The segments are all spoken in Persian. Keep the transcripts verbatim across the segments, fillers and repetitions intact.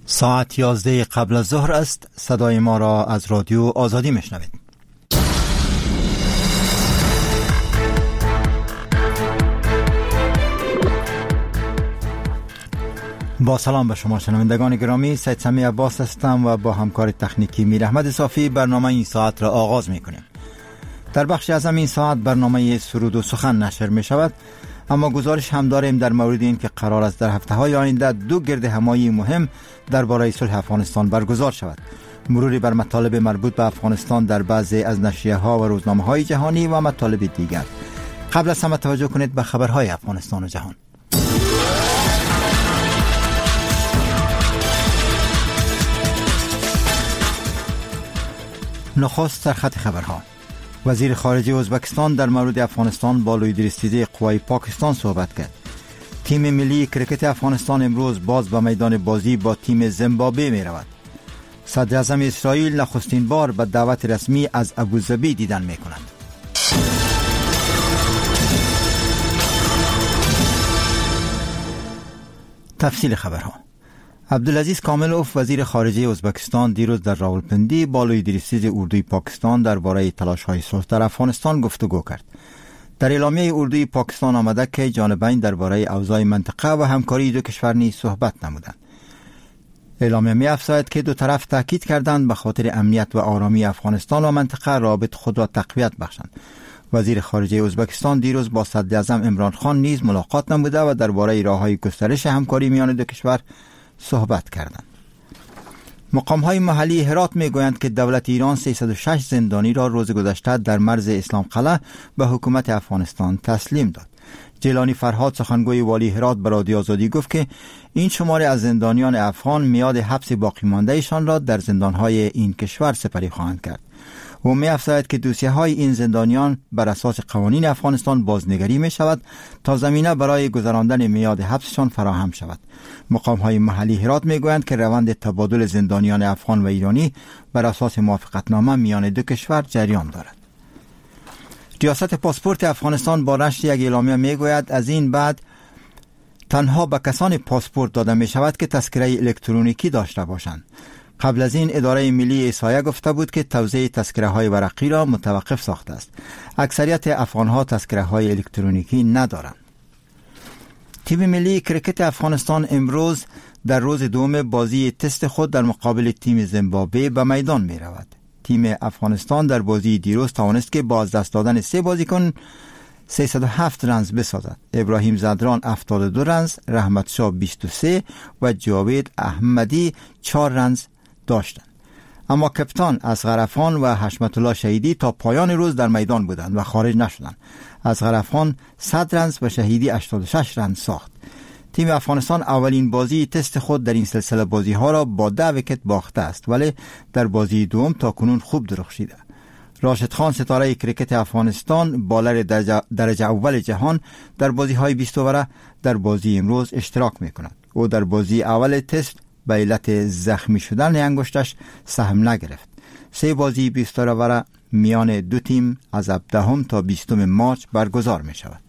ساعت یازده قبل از ظهر است. صدای ما را از رادیو آزادی میشنوید. با سلام به شما شنوندگان گرامی، سید سمی عباس هستم و با همکار تکنیکی میر احمد صافی برنامه این ساعت را آغاز میکنیم. در بخش از این ساعت برنامه سرود و سخن نشر می شود، اما گزارش هم داریم در مورد این که قرار است در هفته های آینده دو گرد همایی مهم درباره صلح افغانستان برگزار شود. مروری بر مطالب مربوط به افغانستان در بعضی از نشریه ها و روزنامه های جهانی و مطالب دیگر. قبل از همه توجه کنید به خبرهای افغانستان و جهان. نخست سرخط خبرها. وزیر خارجه ازبکستان در مورد افغانستان با لویدرسیده قوای پاکستان صحبت کرد. تیم ملی کرکت افغانستان امروز باز به میدان بازی با تیم زیمبابوه می رود. صدر اعظم اسرائیل نخستین بار به دعوت رسمی از ابوظبی دیدن می کند. تفصیل خبرها. عبدالعزیز کاملوف وزیر خارجه ازبکستان دیروز در راولپندی با لویدرسیز اردوی پاکستان درباره تلاش‌های صلح در افغانستان گفتگو کرد. در اعلامیه اردوی پاکستان آمده که جانبین درباره اوضاع منطقه و همکاری دو کشور نیز صحبت نمودند. اعلامیه می‌افزاید که دو طرف تاکید کردند به خاطر امنیت و آرامی افغانستان و منطقه رابط خود را تقویت بخشند. وزیر خارجه ازبکستان دیروز با صدر اعظم عمران خان نیز ملاقات نموده و درباره راه‌های گسترش همکاری میان دو کشور صحبت کردند. مقام‌های محلی هرات می‌گویند که دولت ایران سیصد و شش زندانی را روز گذشته در مرز اسلام قلعه به حکومت افغانستان تسلیم داد. جیلانی فرهاد سخنگوی والی هرات به رادیو آزادی گفت که این شماره از زندانیان افغان میاد حبس باقی مانده‌شان را در زندان‌های این کشور سپری خواهند کرد. او می‌افزاید که دوسیه‌های این زندانیان بر اساس قوانین افغانستان بازنگری می‌شود تا زمینه برای گذراندن میاد حبسشان فراهم شود. مقام‌های محلی هرات می‌گویند که روند تبادل زندانیان افغان و ایرانی بر اساس موافقتنامه میان دو کشور جریان دارد. ریاست پاسپورت افغانستان با نشر یک اعلامیه می‌گوید از این بعد تنها به کسانی پاسپورت داده می‌شود که تذکره الکترونیکی داشته باشند. قبل از این اداره ملی احصایه گفته بود که توزیع تذکره های ورقی را متوقف ساخته است. اکثریت افغان ها تذکره های الکترونیکی ندارند. تیم ملی کرکت افغانستان امروز در روز دوم بازی تست خود در مقابل تیم زیمبابوه به میدان می رود. تیم افغانستان در بازی دیروز توانست که با از دست دادن سه بازیکن سیصد و هفت رنز بسازد. ابراهیم زدران هفتاد و دو رنز، رحمت شاه بیست و سه و جاوید احمدی چهار رنز داشتند. اما کپتان اصغر افغان و حشمت الله شهیدی تا پایان روز در میدان بودند و خارج نشدند. اصغر افغان صد رنز و شهیدی هشتاد و شش رنز ساخت. تیم افغانستان اولین بازی تست خود در این سلسله بازی ها را با ده ویکت باخته است، ولی در بازی دوم تا کنون خوب درخشیده. راشد خان ستاره کرکت افغانستان بالر درجه, درجه اول جهان در بازی های بیست اووره در بازی امروز اشتراک می کند. او در بازی اول تست به علت زخمی شدن انگشتش سهم نگرفت. سه بازی بیست اووره میان دو تیم از هفدهم تا بیستم مارچ برگزار می شود.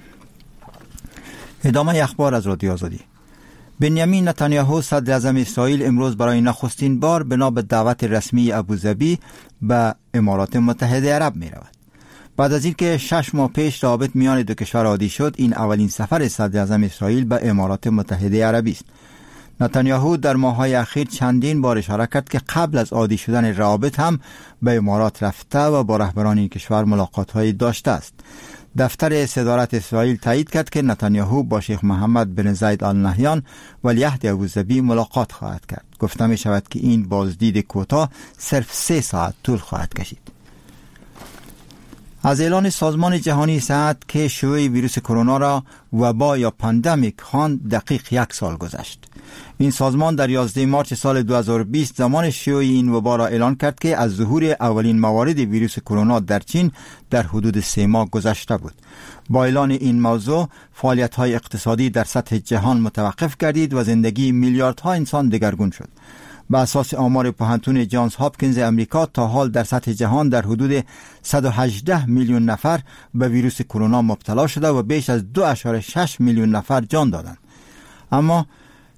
ادامه اخبار از رادیو آزادی. بنیامین نتانیاهو صدر اعظم اسرائیل امروز برای نخستین بار بنا به دعوت رسمی ابوظبی به امارات متحده عرب می رود. بعد از اینکه شش ماه پیش روابط میان دو کشور عادی شد، این اولین سفر صدر اعظم اسرائیل به امارات متحده عربی است. نتانیاهو در ماه‌های اخیر چندین بار اشاره کرد که قبل از عادی شدن روابط هم به امارات رفته و با رهبران این کشور ملاقات‌هایی داشته است. دفتر صدارت اسرائیل تایید کرد که نتانیاهو با شیخ محمد بن زاید آل نهیان ولیعهد ابوظبی ملاقات خواهد کرد. گفته می شود که این بازدید کوتاه صرف سه ساعت طول خواهد کشید. از اعلان سازمان جهانی صحت که شیوع ویروس کرونا را وبا یا پاندمیک خواند دقیق یک سال گذشت. این سازمان در یازده مارچ سال دو هزار و بیست زمان شیوع این وبا را اعلان کرد که از ظهور اولین موارد ویروس کرونا در چین در حدود سه ماه گذشته بود. با اعلان این موضوع فعالیت‌های اقتصادی در سطح جهان متوقف گردید و زندگی میلیاردها انسان دگرگون شد. به اساس آمار پوهنتون جانز هاپکینز امریکا تا حال در سطح جهان در حدود صد و هجده میلیون نفر به ویروس کرونا مبتلا شده و بیش از دو ممیز شش میلیون نفر جان دادند. اما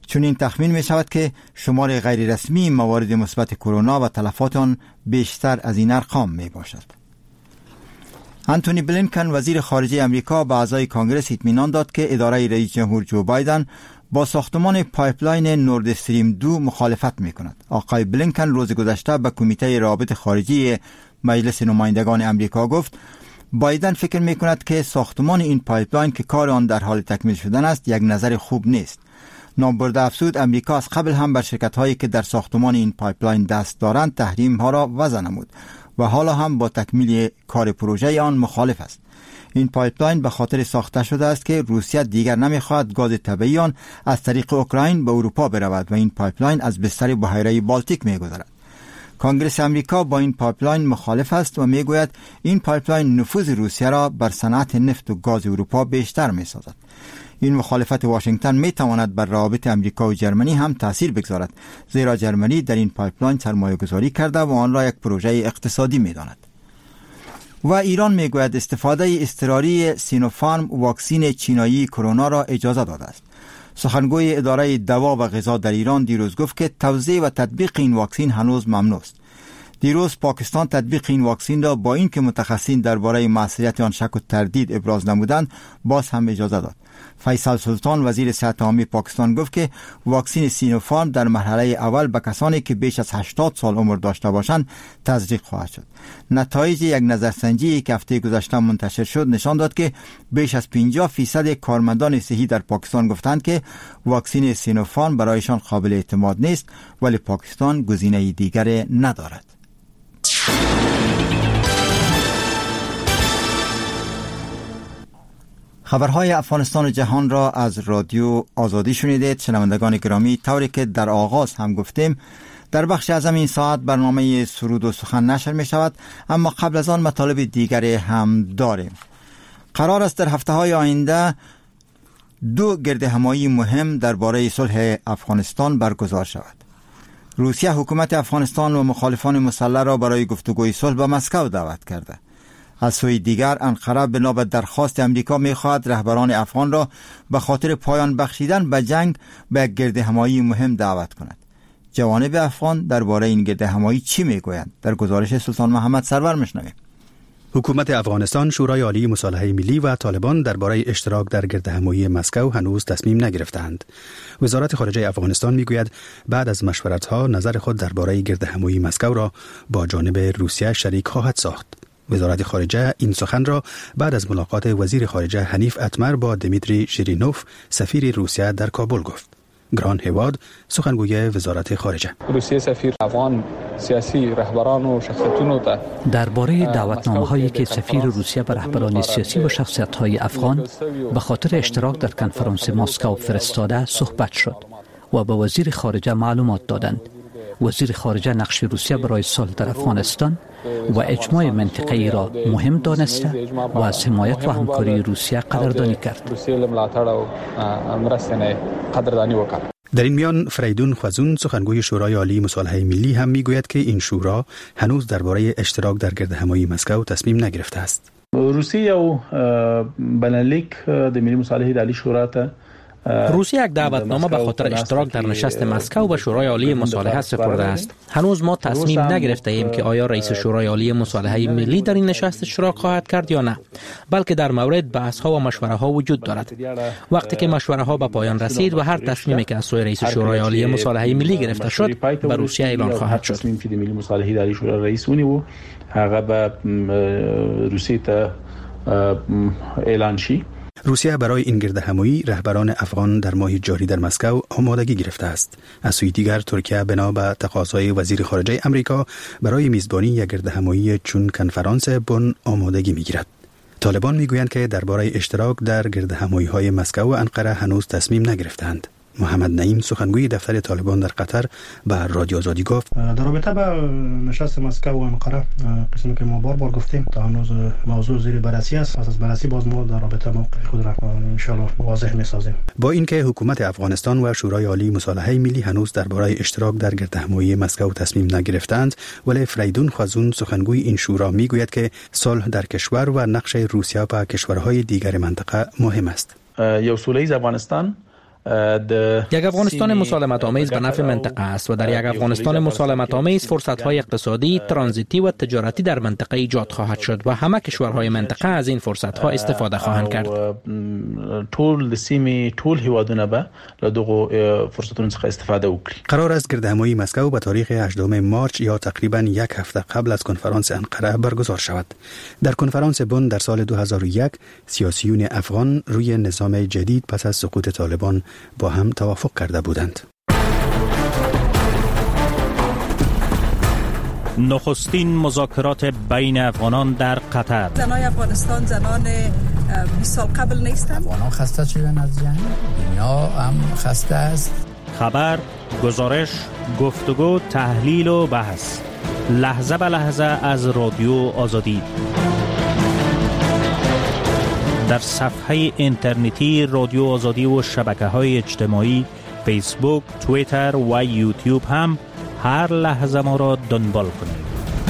چون این تخمین می شود که شمار غیر رسمی موارد مثبت کرونا و تلفات آن بیشتر از این ارقام می باشد. انتونی بلینکن وزیر خارجه امریکا به اعضای کانگرس اطمینان داد که اداره رئیس جمهور جو بایدن با ساختمان پایپلاین نورد استریم دو مخالفت می کند. آقای بلینکن روز گذشته به کمیته روابط خارجی مجلس نمایندگان امریکا گفت بایدن فکر می کند که ساختمان این پایپلاین که کار آن در حال تکمیل شدن است یک نظر خوب نیست. نامبرده افزود امریکا از قبل هم بر شرکت هایی که در ساختمان این پایپلاین دست دارند تحریم ها را وضع نمود و حالا هم با تکمیل کار پروژه آن مخالف است. این پایپلاین به خاطر ساخته شده است که روسیه دیگر نمیخواهد گاز طبیعی آن از طریق اوکراین به اروپا برود و این پایپلاین از بستر بحیره بالتیک میگذرد. کانگرس امریکا با این پایپلاین مخالف است و میگوید این پایپلاین نفوذ روسیه را بر صنعت نفت و گاز اروپا بیشتر میسازد. این مخالفت واشنگتن می تواند بر روابط امریکا و جرمنی هم تاثیر بگذارد، زیرا جرمنی در این پایپلاین سرمایه گذاری کرده و آن را یک پروژه اقتصادی می داند. و ایران می گوید استفاده اضطراری سینوفارم واکسین چینایی کرونا را اجازه داده است. سخنگوی اداره دوا و غذا در ایران دیروز گفت که توزیع و تطبیق این واکسین هنوز ممنوع است. دیروز پاکستان تطبیق این واکسین را با اینکه متخصصین درباره موثریت آن شک و تردید ابراز نمودند باز هم اجازه داد. فیصل سلطان وزیر صحت عامه پاکستان گفت که واکسین سینوفارم در مرحله اول به کسانی که بیش از هشتاد سال عمر داشته باشند تزریق خواهد شد. نتایج یک نظرسنجی که هفته گذشته منتشر شد نشان داد که بیش از پنجاه فیصد کارمندان صحی در پاکستان گفتند که واکسین سینوفارم برایشان قابل اعتماد نیست، ولی پاکستان گزینه دیگری ندارد. خبرهای افغانستان و جهان را از رادیو آزادی شنیدید. شنوندگان گرامی، طوری که در آغاز هم گفتیم در بخش از این ساعت برنامه سرود و سخن نشر می شود، اما قبل از آن مطالب دیگری هم داریم. قرار است در هفته های آینده دو گرد همایی مهم درباره صلح افغانستان برگزار شود. روسیه حکومت افغانستان و مخالفان مسلح را برای گفتگوی صلح به مسکو دعوت کرده. از سوی دیگر انقره بنا به درخواست امریکا می‌خواهد رهبران افغان را به خاطر پایان بخشیدن به جنگ به یک گرد همایی مهم دعوت کند. جوانب افغان درباره این گرد همایی چی میگویند؟ در گزارش سلطان محمد سرور میشنویم. حکومت افغانستان، شورای عالی مصالحه ملی و طالبان درباره اشتراک در گرد همایی مسکو هنوز تصمیم نگرفتند. وزارت خارجه افغانستان میگوید بعد از مشورت‌ها نظر خود درباره گرد همایی مسکو را با جانب روسیه شریک خواهد ساخت. وزارت خارجه این سخن را بعد از ملاقات وزیر خارجه حنیف اتمر با دمیتری شیرینوف سفیر روسیه در کابل گفت. گران هواد، سخنگوی وزارت خارجه: روسیه سفیر افغان سیاسی رهبران و شخصیتونو ته درباره دعوتنامه‌هایی که سفیر روسیه به رهبران سیاسی و شخصیت‌های افغان به خاطر اشتراک در کنفرانس مسکو فرستاده صحبت شد و به وزیر خارجه معلومات دادند. وزیر خارجه نقش روسیه برای صلح در افغانستان و اجماع منطقه‌ای را مهم دانسته و از حمایت و همکاری روسیه قدردانی کرد. در این میان فریدون خوازون، سخنگوی شورای عالی مصالحه ملی، هم میگوید که این شورا هنوز درباره اشتراک در گرد همایی مسکو تصمیم نگرفته است. روسیه و بنلیک د ملی مصالحه عالی شورا ته روسیه یک دعوتنامه به خاطر اشتراک در نشست مسکو به شورای عالی مصالحه سپرده است. هنوز ما تصمیم نگرفته ایم که آیا رئیس شورای عالی مصالحه ملی در این نشست اشتراک خواهد کرد یا نه، بلکه در مورد بحث ها و مشوره ها وجود دارد. وقتی که مشوره ها به پایان رسید و هر تصمیمی که از سوی رئیس شورای عالی مصالحه ملی گرفته شد به روسیه اعلان خواهد شد. تصمیم که ملی مصالحه عالی شورا رئیس ونیو هغه به روسیه ته اعلان شي. روسیه برای این گرد همایی رهبران افغان در ماه جاری در مسکو آمادگی گرفته است. از سوی دیگر ترکیه بنا به تقاضای وزیر خارجه امریکا برای میزبانی یک گرد همایی چون کنفرانس بن آمادگی میگیرد. طالبان میگویند که درباره اشتراک در گرد همایی‌های مسکو و انقره هنوز تصمیم نگرفتند. محمد نعیم، سخنگوی دفتر طالبان در قطر، به رادیو آزادی گفت: در رابطه با نشست مسکو و انقره قسمی که ما بار بار گفتیم تا هنوز موضوع زیر بررسی است. از بررسی باز ما در رابطه موقع خود را ان شاء الله واضح می‌سازیم. با اینکه حکومت افغانستان و شورای عالی مصالحه ملی هنوز درباره اشتراک در گرد همایی مسکو تصمیم نگرفتند، ولی فریدون خوازون، سخنگوی این شورا، میگوید که صلح در کشور و نقش روسیه و کشورهای دیگر منطقه مهم است. یو سولیز افغانستان یک افغانستان مسالمت آمیز به نفع منطقه است و در یک افغانستان مسالمت آمیز فرصت‌های اقتصادی، ترانزیتی و تجارتی در منطقه ایجاد خواهد شد و همه کشورهای منطقه از این فرصت‌ها استفاده خواهند کرد. ټول د سیمې ټول هیوادونه به له دغه فرصتونو څخه استفاده وکړي. قرار است گردهمایی مسکو به تاریخ هجدهم مارچ یا تقریباً یک هفته قبل از کنفرانس انقره برگزار شود. در کنفرانس بن در سال دو هزار و یک سیاسیون افغان روی نظام جدید پس از سقوط طالبان با هم توافق کرده بودند. نخستین مذاکرات بین افغانان در قطر. زنان افغانستان زنان بیست سال قبل نیستند. افغانان خسته شدن از جنگ، دنیا هم خسته است. خبر، گزارش، گفتگو، تحلیل و بحث لحظه به لحظه از رادیو آزادی در صفحه اینترنتی رادیو آزادی و شبکه‌های اجتماعی فیسبوک، توییتر و یوتیوب هم هر لحظه ما را دنبال کنید.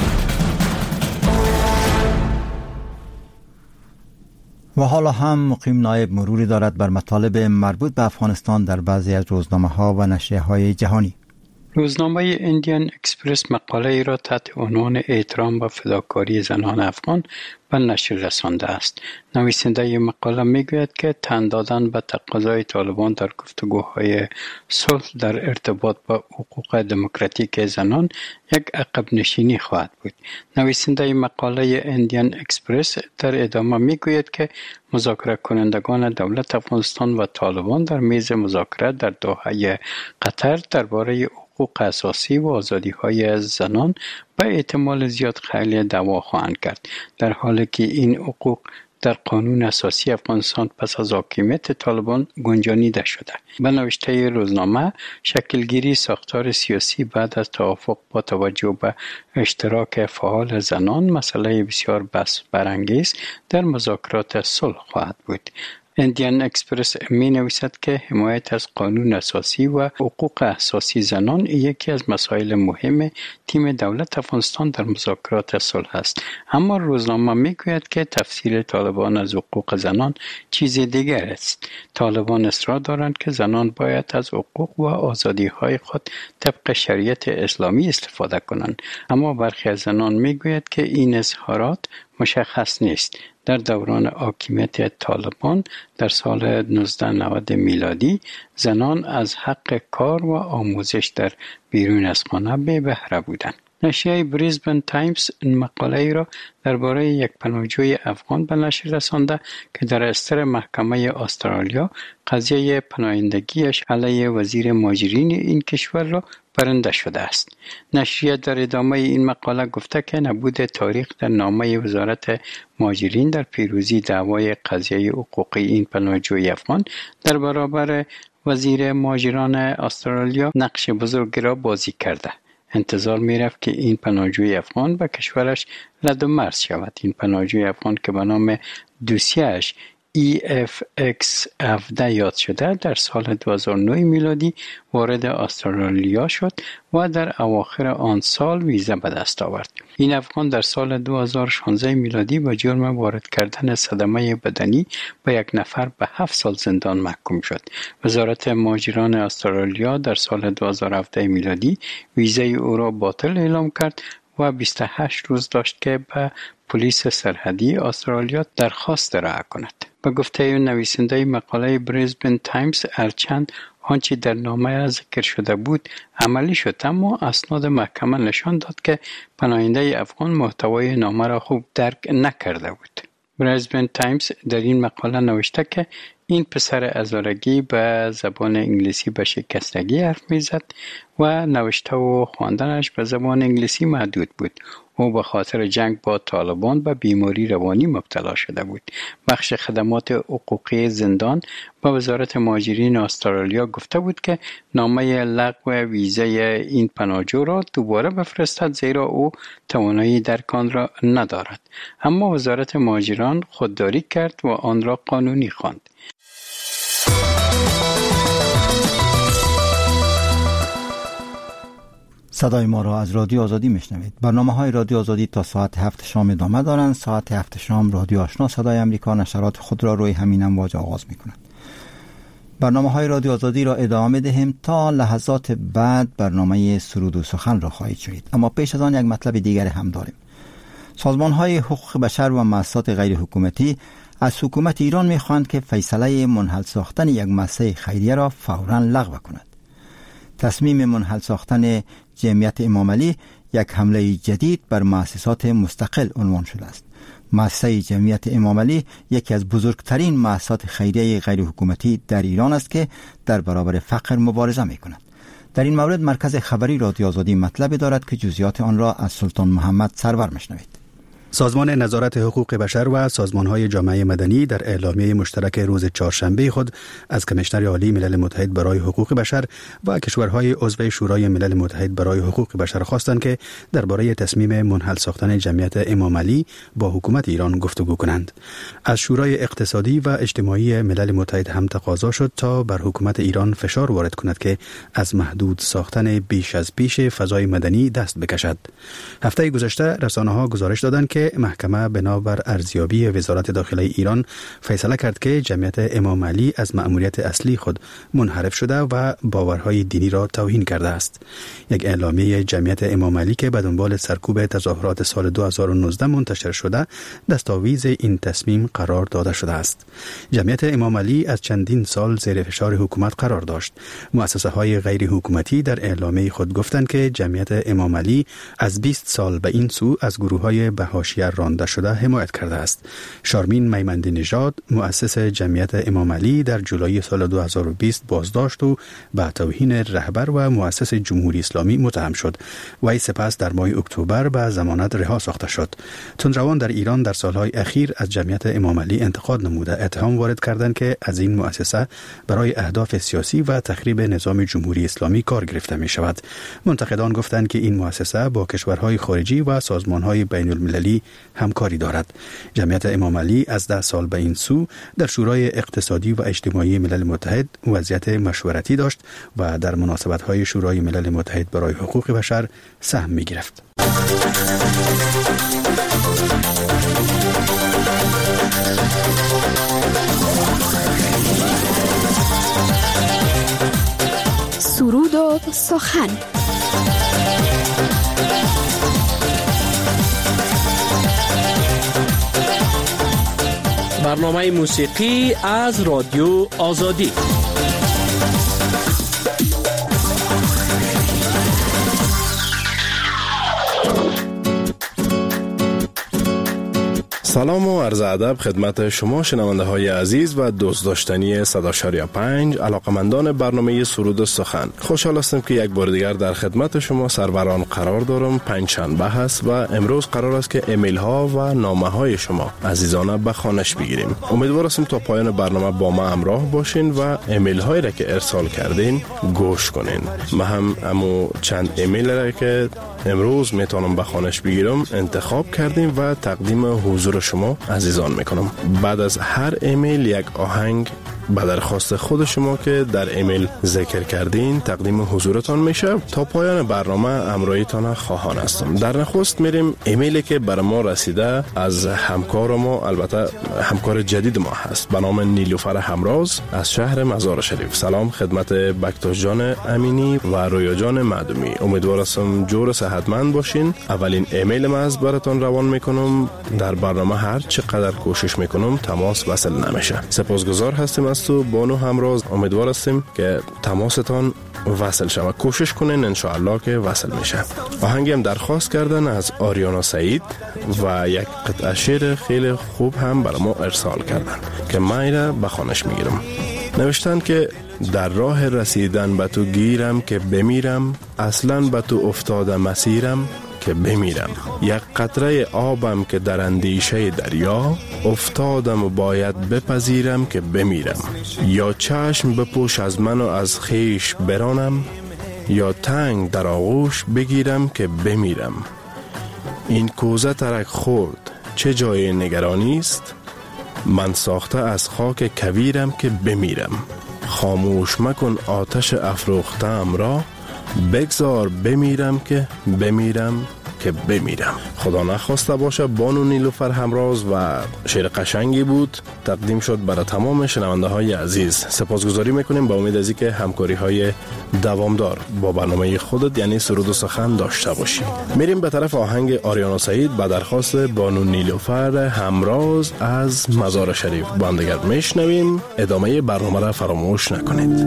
و حالا هم مقیم نایب مروری دارد بر مطالب مربوط به افغانستان در بعضی از روزنامه‌ها و نشریه‌های جهانی. روزنامه ایندین اکسپرس مقاله ای را تحت عنوان احترام و فداکاری زنان افغان به نشر رسانده است. نویسنده مقاله میگوید که تن دادن به تقاضای طالبان در گفتگوهای صلح در ارتباط با حقوق دموکراتیک زنان یک عقب نشینی خواهد بود. نویسنده مقاله ایندین اکسپرس در ادامه میگوید که مذاکره کنندگان دولت افغانستان و طالبان در میز مذاکره در دوحه قطر درباره حقوق اساسی و آزادی‌های زنان به احتمال زیاد خیلی دعوا خواهند کرد، در حالی که این حقوق در قانون اساسی افغانستان پس از حاکمیت طالبان گنجانیده شده. به نوشته روزنامه، شکلگیری ساختار سیاسی بعد از توافق با توجه به اشتراک فعال زنان مسئله بسیار بحث برانگیز در مذاکرات صلح خواهد بود. ایندین اکسپرس می نویسد که حمایت از قانون اساسی و حقوق اساسی زنان یکی از مسائل مهم تیم دولت افغانستان در مذاکرات صلح است. اما روزنامه می گوید که تفسیر طالبان از حقوق زنان چیز دیگر است. طالبان اصرار دارند که زنان باید از حقوق و آزادی های خود طبق شریعت اسلامی استفاده کنند. اما برخی از زنان می گوید که این اظهارات مشخص نیست. در دوران حاکمیت طالبان در سال نوزده نود میلادی زنان از حق کار و آموزش در بیرون از خانه بی بهره بودند. نشریه بریزبن تایمز این مقاله ای را درباره یک پناهجوی افغان به نشر رسانده که در استر محکمه استرالیا قضیه پناهندگیش علیه وزیر مهاجرین این کشور را برنده شده است. نشریه در ادامه این مقاله گفته که نبود تاریخ در نامه وزارت مهاجرین در پیروزی دعوای قضیه حقوقی این پناهجوی افغان در برابر وزیر مهاجران استرالیا نقش بزرگی را بازی کرده. انتظار می‌رفت که این پناهجوی افغان به کشورش رد و مرز شود. این پناهجوی افغان که به نام دوسیه‌اش ای اف اکس هفده یاد شده در سال دو هزار و نه میلادی وارد استرالیا شد و در اواخر آن سال ویزا به دست آورد. این افغان در سال دو هزار و شانزده میلادی به جرم وارد کردن صدمه بدنی به یک نفر به هفت سال زندان محکوم شد. وزارت مهاجران استرالیا در سال دو هزار و هفده میلادی ویزای او را باطل اعلام کرد و بیست و هشت روز داشت که به پلیس سرحدی استرالیا درخواست ارائه کند. به گفته نویسنده مقاله بریزبن تایمز، هرچند آنچه در نامه ذکر شده بود عملی شد، اما اسناد محکمه نشان داد که پناهنده افغان محتوای نامه را خوب درک نکرده بود. بریزبن تایمز در این مقاله نوشته که این پسر هزارگی به زبان انگلیسی به شکستگی حرف میزد و نوشته و خواندنش به زبان انگلیسی محدود بود. او به خاطر جنگ با طالبان به بیماری روانی مبتلا شده بود. بخش خدمات حقوقی زندان با وزارت مهاجرین استرالیا گفته بود که نامه لغو ویزای این پناهجو را دوباره بفرستد، زیرا او توانایی درک آن را ندارد. اما وزارت مهاجران خودداری کرد و آن را قانونی خواند. صدای ما را از رادیو آزادی میشنوید. برنامه های رادیو آزادی تا ساعت هفت شام ادامه دارند. ساعت هفت شام رادیو آشنا صدای امریکا نشرات خود را روی همین امواج آغاز می کند. برنامه های رادیو آزادی را ادامه دهیم. تا لحظات بعد برنامه سرود و سخن را خواهید شنید، اما پیش از آن یک مطلب دیگر هم داریم. سازمان های حقوق بشر و مؤسسات غیر حکومتی از حکومت ایران می‌خواهند که فیصله منحل ساختن یک مؤسسه خیریه را فوراً لغو کند. تصمیم منحل ساختن جمعیت امام علی یک حمله جدید بر مؤسسات مستقل عنوان شده است. مؤسسه جمعیت امام علی یکی از بزرگترین مؤسسات خیریه غیر حکومتی در ایران است که در برابر فقر مبارزه می‌کند. در این مورد مرکز خبری رادیو آزادی مطلبی دارد که جزئیات آن را از سلطان محمد سرور میشنوید. سازمان نظارت حقوق بشر و سازمان‌های جامعه مدنی در اعلامیه مشترک روز چهارشنبه خود از کمیشنر عالی ملل متحد برای حقوق بشر و کشورهای عضو شورای ملل متحد برای حقوق بشر خواستند که درباره تصمیم منحل ساختن جمعیت امام علی با حکومت ایران گفتگو کنند. از شورای اقتصادی و اجتماعی ملل متحد هم تقاضا شد تا بر حکومت ایران فشار وارد کند که از محدود ساختن بیش از پیش فضای مدنی دست بکشد. هفته گذشته رسانه‌ها گزارش دادند که محکمه بنابر ارزیابی وزارت داخله ایران فیصله کرد که جمعیت امام علی از مأموریت اصلی خود منحرف شده و باورهای دینی را توهین کرده است. یک اعلامیه جمعیت امام علی که به دنبال سرکوب تظاهرات سال دو هزار و نوزده منتشر شده دستاویز این تصمیم قرار داده شده است. جمعیت امام علی از چندین سال زیر فشار حکومت قرار داشت. مؤسسه های غیر حکومتی در اعلامیه خود گفتند که جمعیت امام علی از بیست سال به این سو از گروه های بهاشیه رانده شده حمایت کرده است. شارمین میمندی نژاد مؤسس جمعیت امام علی در جولای سال دو هزار و بیست بازداشت و به توهین رهبر و مؤسس جمهوری اسلامی متهم شد. وی سپس در ماه اکتبر به ضمانت رها ساخته شد. تندروان در ایران در سالهای اخیر از جمعیت امام علی انتقاد نموده اتهام وارد کردند که از این مؤسسه برای اهداف سیاسی و تخریب نظام جمهوری اسلامی کار گرفته می شود. منتقدان گفتند که این مؤسسه با کشورهای خارجی و سازمانهای بین المللی همکاری دارد. جمعیت امام علی از ده سال به این سو در شورای اقتصادی و اجتماعی ملل متحد وضعیت مشورتی داشت و در مناسبت‌های شورای ملل متحد برای حقوق بشر سهم می‌گرفت. سرود و سخن. برنامه موسیقی از رادیو آزادی. سلام و عرض ادب خدمت شما شنونده های عزیز و دوست داشتنی صدا شاریا پنج علاقمندان برنامه سرود و سخن. خوشحال هستم که یک بار دیگر در خدمت شما سروران قرار دارم. پنج شنبه هست و امروز قرار است که ایمیل ها و نامه های شما عزیزانه به خوانش بگیریم. امیدوار هستم تا پایان برنامه با ما همراه باشین و ایمیل هایی را که ارسال کردین گوش کنین. ما هم امو چند ایمیل را که امروز میتونم به خوانش بگیرم انتخاب کردیم و تقدیم حضور شما عزیزان میکنم. بعد از هر ایمیل یک آهنگ به درخواست خود شما که در ایمیل ذکر کردین تقدیم حضورتان میشه. تا پایان برنامه همراهیتان خواهان هستم. در نخست میریم ایمیلی که بر ما رسیده از همکار ما، البته همکار جدید ما هست، به نام نیلوفر همراز از شهر مزار شریف. سلام خدمت بکتاش جان امینی و رویا جان معدومی. امیدوارم جور صحتمند باشین. اولین ایمیل ما از براتون روان میکنم. در برنامه هر چقدر کوشش میکنم تماس وصل نمیشه. سپاسگزار هستیم از تو بانو همراز. امیدوار هستیم که تماستان وصل شود. کوشش کنین انشاءالله که وصل میشه. آهنگی هم درخواست کردن از آریانا سعید و یک قطعه شعر خیلی خوب هم برای ما ارسال کردن که من ایره بخوانش میگیرم. نوشتن که در راه رسیدن به تو گیرم که بمیرم، اصلا به تو افتاده مسیرم که بمیرم. یک قطره آبم که در اندیشه دریا، افتادم و باید بپذیرم که بمیرم. یا چشم بپوش از من و از خیش برانم، یا تنگ در آغوش بگیرم که بمیرم. این کوزه ترک خورد چه جای نگرانی است، من ساخته از خاک کویرم که بمیرم. خاموش مکن آتش افروختم را، بگذار بمیرم که بمیرم که بمیرم. خدا نخواسته باشه. بانو نیلوفر همراز و شعر قشنگی بود تقدیم شد برای تمام شنونده های عزیز. سپاسگزاری میکنیم با امید از اینکه همکاری های دوامدار با برنامه خودت یعنی سرود و سخن داشته باشیم. میریم به طرف آهنگ آریانا سعید با درخواست بانو نیلوفر همراز از مزار شریف. با هم دیگر میشنویم. ادامه برنامه را فراموش نکنید.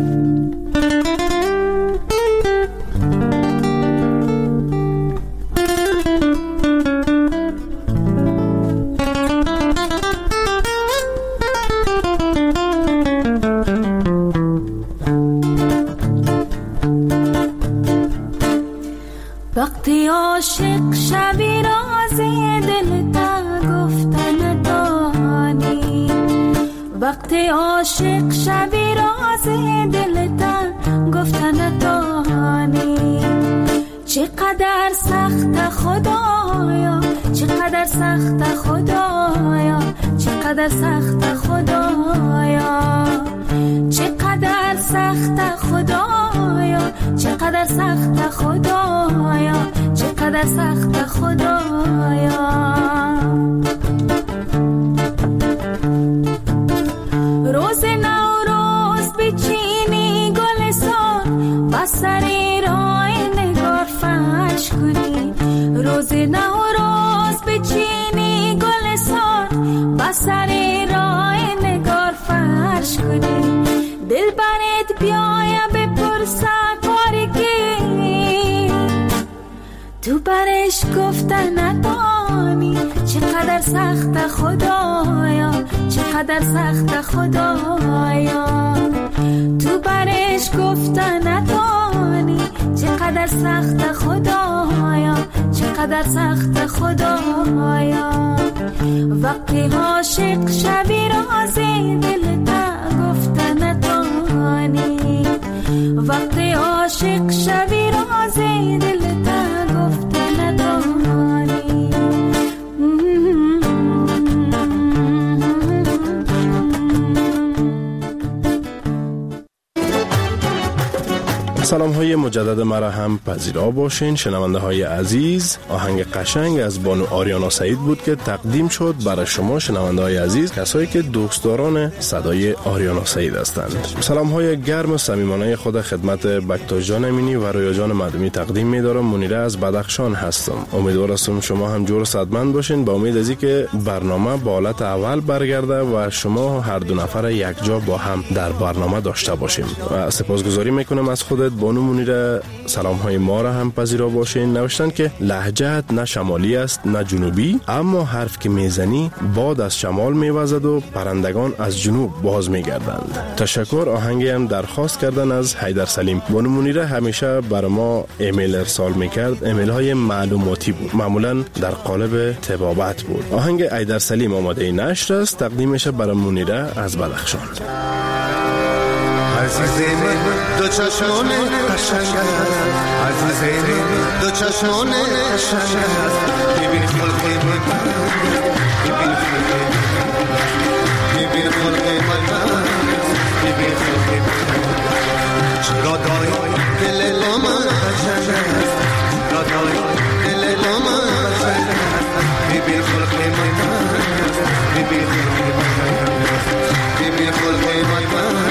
وقتی عاشق شوی راز دل تا گفتن دانی، وقتی عاشق شوی راز دل تا گفتن دانی، چقدر سخت خدایا، چقدر سخت خدایا، چقدر سخت خدایا، چقدر سخت خدایا، چقدر سخت خدایا، چقدر سخت خدایا. روز نوروز بچینی گل سان بسری رای نگار فرش کنی، روز نوروز بچینی گل سان بسری رای نگار فرش کنی، دل برت بیایم بپرسه کاری که تو برش گفتن ندانی، چقدر سخت خدایا، چقدر سخت خدایا، تو برش گفتن ندانی، چقدر سخت خدایا، چقدر سخت خدایا. وقتی عاشق شوی راز دل تا گفتن ندانی، وقتی عاشق شوی راز دل تا گفتن ندانی. سلام های مجدد مرا هم پذیرا باشین شنونده های عزیز. آهنگ قشنگ از بانو آریانا سعید بود که تقدیم شد برای شما شنونده های عزیز، کسایی که دوستداران صدای آریانا سعید هستند. سلام های گرم و صمیمانه خود خدمت بکتاش جان امینی و رویا جان مدومی تقدیم می‌دارم. منیره از بدخشان هستم. امیدوار هستم شما هم جور و صحتمند باشین. با امید از اینکه برنامه به حالت اول برگرده و شما هر دو نفر یک جا با هم در برنامه داشته باشیم. و سپاسگزاری میکنم از خودت بانو منیره. سلام های ما را هم پذیرا باشین. نوشتن که لهجه‌ات نه شمالی است نه جنوبی، اما حرف که میزنی باد از شمال میوزد و پرندگان از جنوب باز میگردند. تشکر. آهنگی هم درخواست کردن از حیدر سلیم. بانو منیره همیشه بر ما ایمیل ارسال میکرد. ایمیل های معلوماتی بود، معمولا در قالب طبابت بود. آهنگ حیدر سلیم آماده نشر است، تقدیمش برای منیره از بدخشان. عزیزم دو چشمان قشنگ عزیزم دو چشمان قشنگ ببین خلق من ببین خلق ببین خلق من ببین خلق چرا دای دل من قشنگ چرا دای دل من قشنگ ببین خلق من ببین خلق ببین خلق من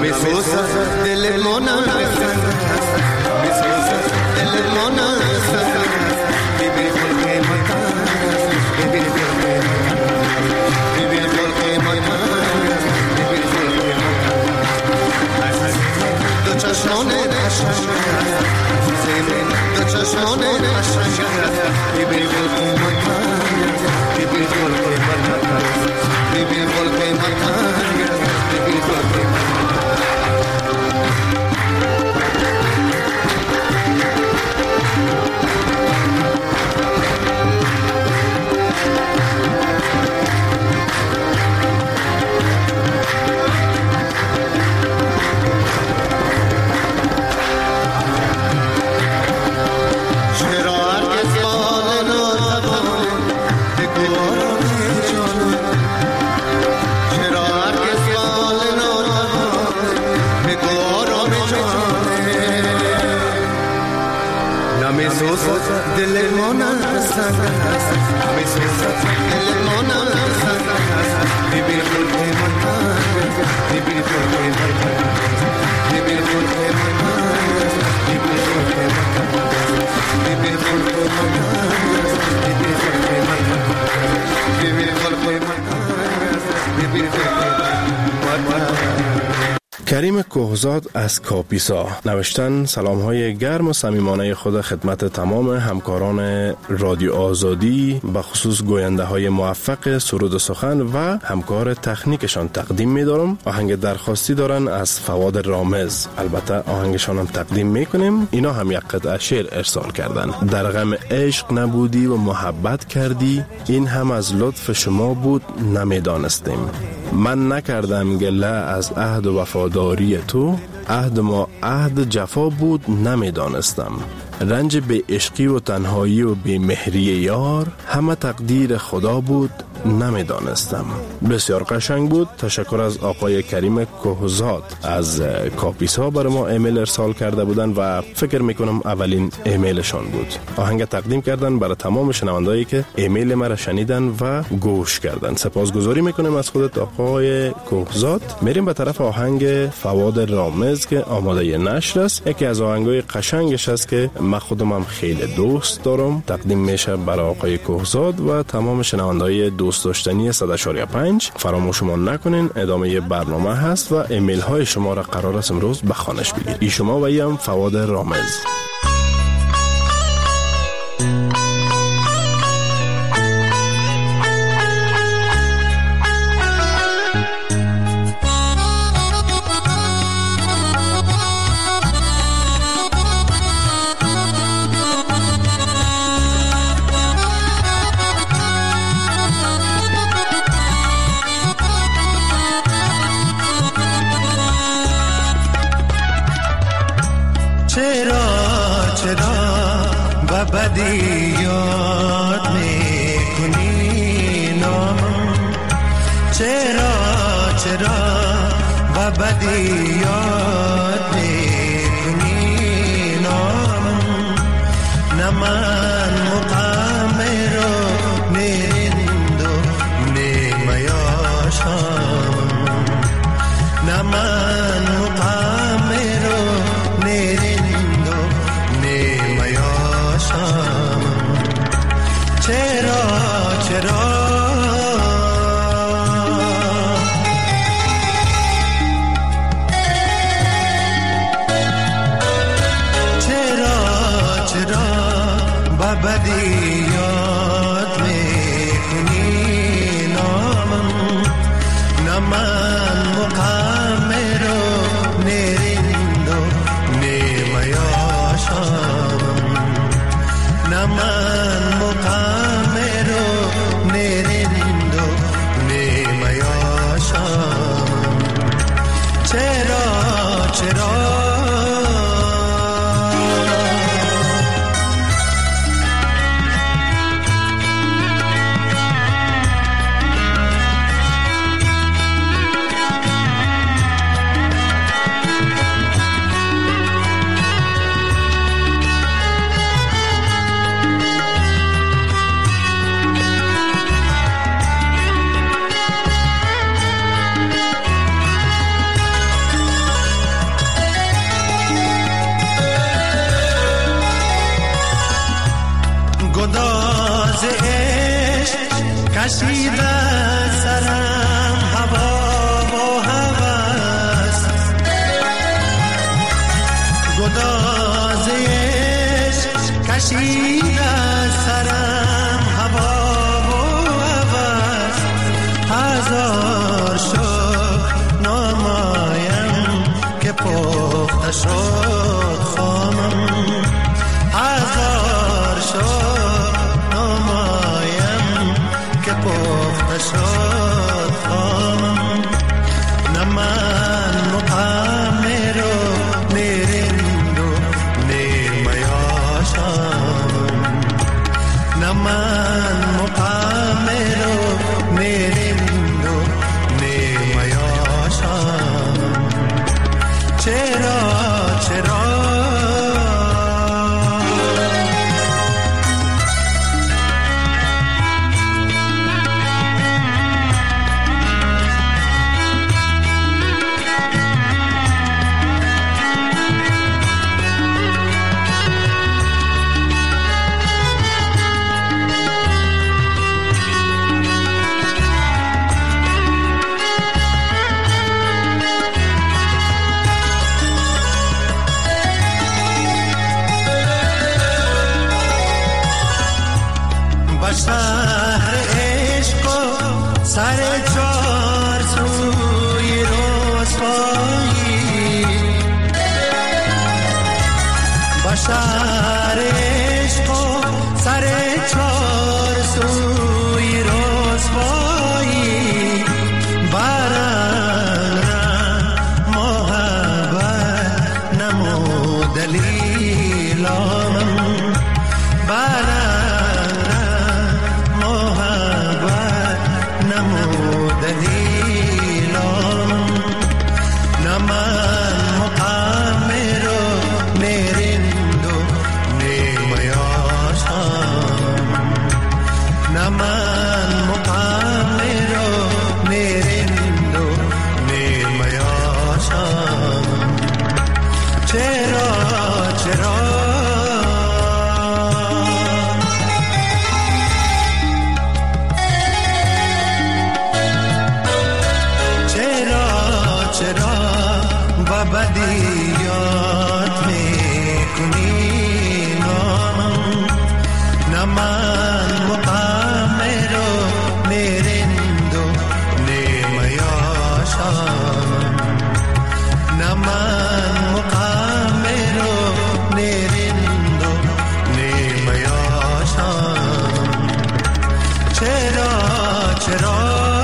نمیسوزد دل ما نرسد نمیسوزد دل ما نرسد ببین خلق مطر ببین خلق ببین خلق مطر ببین خلق مطر دو چشمان قشنگ زمین دو چشمان قشنگ ببین خلق مطر ببین خلق مطر ببین خلق مطر ببین خلق دل ما نرسد نمیسوزد دل ما نرسد ببین خلق مطر ببین خلق مطر ببین خلق مطر ببین خلق مطر ببین خلق مطر ببین خلق مطر ببین خلق مطر ببین خلق مطر. کریم کوهزاد از کاپیسا نوشتن سلام های گرم و صمیمانه خود خدمت تمام همکاران رادیو آزادی به خصوص گوینده های موفق سرود سخن و همکار تکنیکشان تقدیم می دارم. آهنگ درخواستی دارن از فواد رامز، البته آهنگشان هم تقدیم می کنیم. اینا هم یک قطعه شعر ارسال کردن. در غم عشق نبودی و محبت کردی، این هم از لطف شما بود نمیدانستیم. من نکردم گله از عهد و وفاداری تو، عهد ما عهد جفا بود نمیدانستم. رنج به عشقی و تنهایی و به مهری یار، همه تقدیر خدا بود نمیدانستم. بسیار قشنگ بود. تشکر از آقای کریم کوهزاد از کاپیسا برای ما ایمیل ارسال کرده بودن و فکر میکنم اولین ایمیلشان بود. آهنگ تقدیم کردن برای تمام شنوندهایی که ایمیل ما را شنیدن و گوش کردن. سپاسگزاری میکنیم از خودت آقای کوهزاد. میریم به طرف آهنگ فواد رامز که آماده نشر است. یکی از آهنگای قشنگش است که من خودم هم خیلی دوست دارم. تقدیم میشه برای آقای کوهزاد و تمام شنونده‌های دوست داشتنی صد و چهار و پنج. فراموش ما نکنین ادامه برنامه هست و ایمیل های شما را قرار است امروز به خوانش بگیر. ای شما و ایم فواد رامز. بدی یاد میکنی نامم، چرا چرا و بدی یاد میکنی نامم. نه من مقام رو نیند و نیمیاشم، نه من مقام رو نیند و نیمیاشم. چرا چرا چرا چرا بدی یاد میکنی نامم. نه من مقام رو نیند و نیمیاشم، نه من مقام رو نیند و نیمیاشم. چرا چرا پرید از سرم هوا و هوس، گداز عشق کشید از سرم هوا و هوس. هزار شکر نامایم که پخته شد خامم، هزار شکر نامایم که پخته شد خامم. نه من مقامر و نیرند و نیمیاشم، نه من مقامر و نیرند و نیمیاشم. چرا چرا شهر عشق و سر چار سوی رسوایی، با شهر عشق و سر چار سوی رسوایی. بران را محبت نمو دلیلانم، بران بدیات میکنی نامم، نه من مقامر و نیرند و نیمیاشم، نه من مقامر و نیرند و نیمیاشم. چرا چرا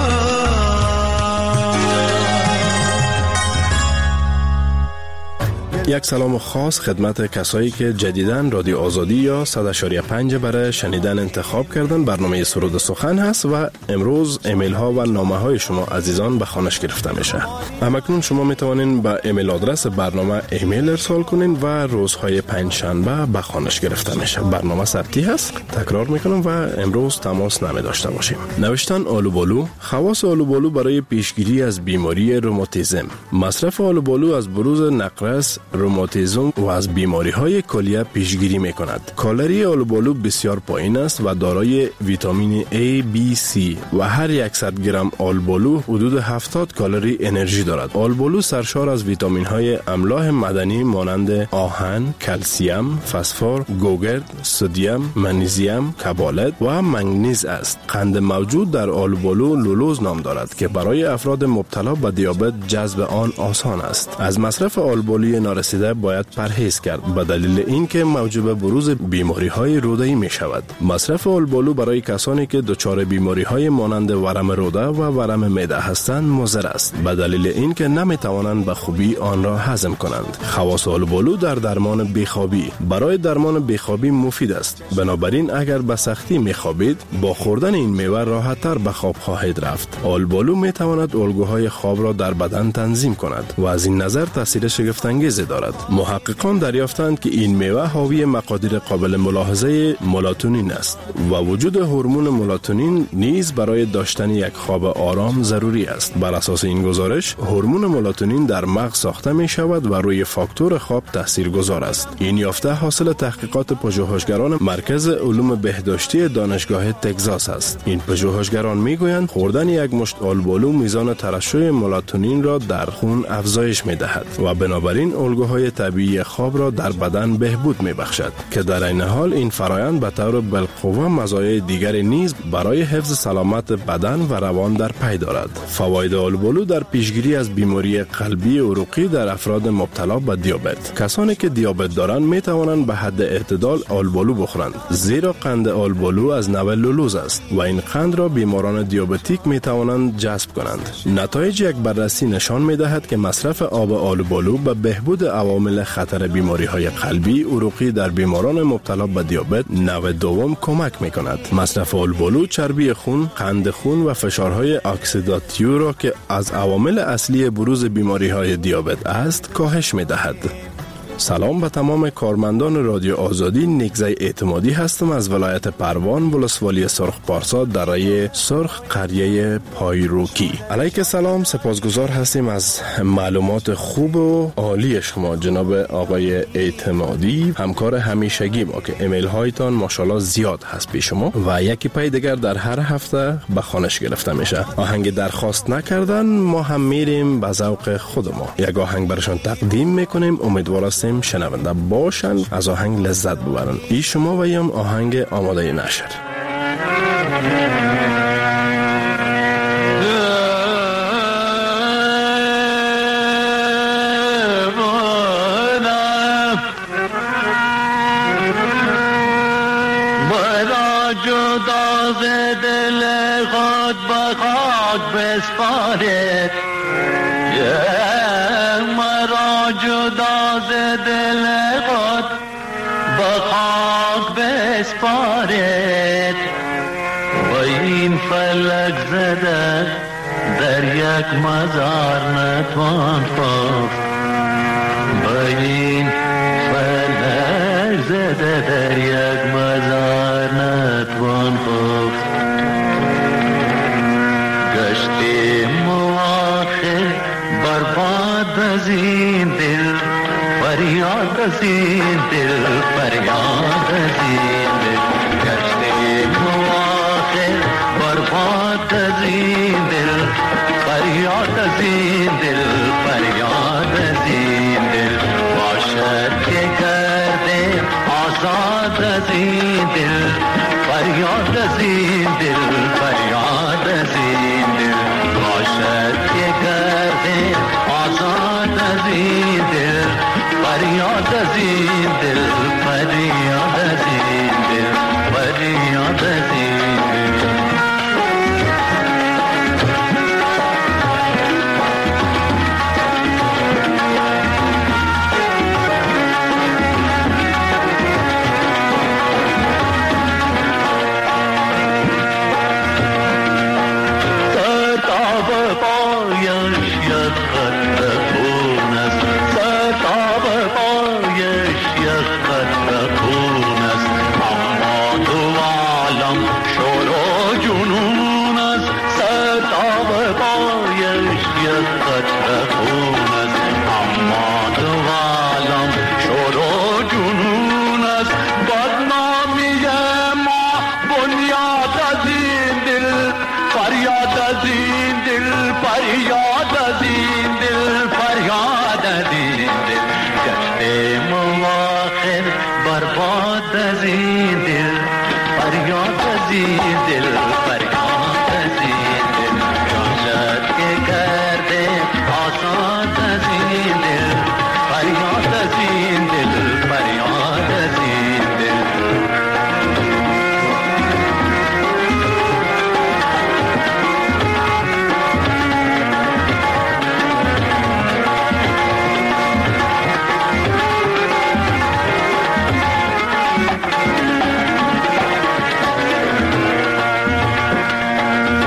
یک سلام خاص خدمت کسایی که جدیداً رادیو آزادی یا صد و شش پنج برای شنیدن انتخاب کردن. برنامه سرود سخن هست و امروز ایمیل ها و نامه های شما عزیزان به خانش گرفته میشه. همکنون شما میتوانین به ایمیل آدرس برنامه ایمیل ارسال کنین و روزهای پنج شنبه به خانش گرفته میشه. برنامه ثبتی هست، تکرار میکنم و امروز تماس نمی داشته باشیم. نوشتن آلوبالو. خواص آلوبالو برای پیشگیری از بیماری روماتیسم. مصرف آلوبالو از بروز نقرس، روماتیسم و از بیماری های کلیه پیشگیری می کند. کالری آلوبالو بسیار پایین است و دارای ویتامین A, B, C و هر صد گرم آلوبالو حدود هفتاد کالری انرژی دارد. آلوبالو سرشار از ویتامین های املاح معدنی مانند آهن، کلسیم، فسفر، گوگرد، سدیم، منیزیم، کبالت و منگنیز است. قند موجود در آلوبالو لولوز نام دارد که برای افراد مبتلا به دیابت جذب آن آسان است. از مصرف آلوبالوی نارسیده باید پرهیز کرد به دلیل اینکه موجب بروز بیماری های روده‌ای می شود. مصرف آلوبالو برای کسانی که دچار بیماری های مانند ورم روده و ورم معده هستند مضر است به دلیل اینکه نمی توانند به خوبی آن را هضم کنند. خواص آلوبالو در درمان بیخوابی. برای درمان بیخوابی مفید است. بنابراین اگر به سختی می خوابید با خوردن این میوه راحت‌تر به خواب خواهید رفت. آلوبالو می تواند الگوهای خواب را در بدن تنظیم کند و از این نظر تاثیر شگفت‌انگیزی دارد. دارد. محققان دریافتند که این میوه حاوی مقادیر قابل ملاحظه ملاتونین است و وجود هورمون ملاتونین نیز برای داشتن یک خواب آرام ضروری است. بر اساس این گزارش، هورمون ملاتونین در مغز ساخته می شود و روی فاکتور خواب تاثیرگذار است. این یافته حاصل تحقیقات پژوهشگران مرکز علوم بهداشتی دانشگاه تگزاس است. این پژوهشگران می گویند خوردن یک مشت آلبالو میزان ترشح ملاتونین را در خون افزایش می دهد و بنابراین الگوهای طبیعی خواب را در بدن بهبود می بخشد که در این حال این فرایند به طور بالقوه مزایای دیگری نیز برای حفظ سلامت بدن و روان در پی دارد. فواید آلبالو در پیشگیری از بیماری قلبی عروقی در افراد مبتلا به دیابت. کسانی که دیابت دارند می توانند به حد اعتدال آلبالو بخورند، زیرا قند آلبالو از نوع لولوز است و این قند را بیماران دیابتیک می توانند جذب کنند. نتایج یک بررسی نشان می دهد که مصرف آب آلبالو به بهبود عوامل خطر بیماری های قلبی عروقی در بیماران مبتلا به دیابت نوع دوم کمک می کند. مصرف آلبالو چربی خون، قند خون و فشارهای اکسیداتیو را که از عوامل اصلی بروز بیماری های دیابت است کاهش می دهد. سلام به تمام کارمندان رادیو آزادی. نگزه اعتمادی هستم از ولایت پروان، ولسوالی سرخ پارسا، دره سرخ، قریه پایروکی. علیک سلام، سپاسگزار هستیم از معلومات خوب و عالی شما جناب آقای اعتمادی، همکار همیشگی ما که ایمیل هایتان ماشاءالله زیاد هست پیش شما و یکی پای دیگر در هر هفته به خوانش گرفته میشه. آهنگ درخواست نکردن، ما هم میریم به ذوق خود ما یک آهنگ برشان تقدیم میکنیم. امیدوارم شنونده باشن، از آهنگ لذت ببرن. ای شما و ایم آهنگ آماده نشر. برا جدا ز دل خود به خاک بسپارید، مرا جدا ز دل خود به خاک بسپارید. با این فلک زده در یک مزار نتوان خفت، با این فلک زده در یک مزار نتوان خفت. گشتیم آخر برباد از این دل، فریاد از این دل، فریاد از این دل. گشتیم آخر برباد از این دل، فریاد از این دل، فریاد از این دل. باشد که کرده آزاد از این دل، فریاد از این دل، فریاد از این دل. باشد که کرده آزاد از این دل، فریاد از این دل، فریاد از این دل، فریاد از این دل.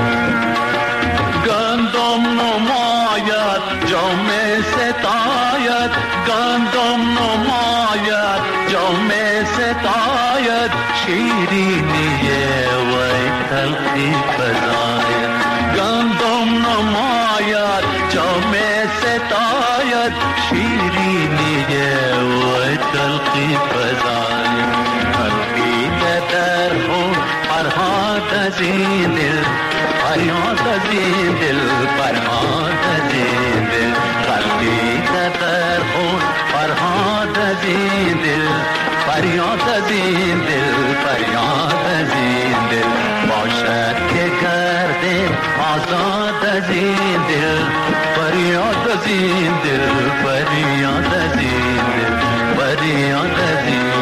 جام ستاید نماید گندم نماید جام ستاید شیرینیه وای تلخی فزاید گندم نماید جام ستاید شیرینیه وای تلخی فزاید قلبی در خون فرهاد از این دل فریاد از این دل فریاد از این دل قلبی در خون فرهاد از این دل فریاد از این دل فریاد از این دل باشد که کرده آزاد از این دل فریاد از این دل فریاد از این دل فریاد از این دل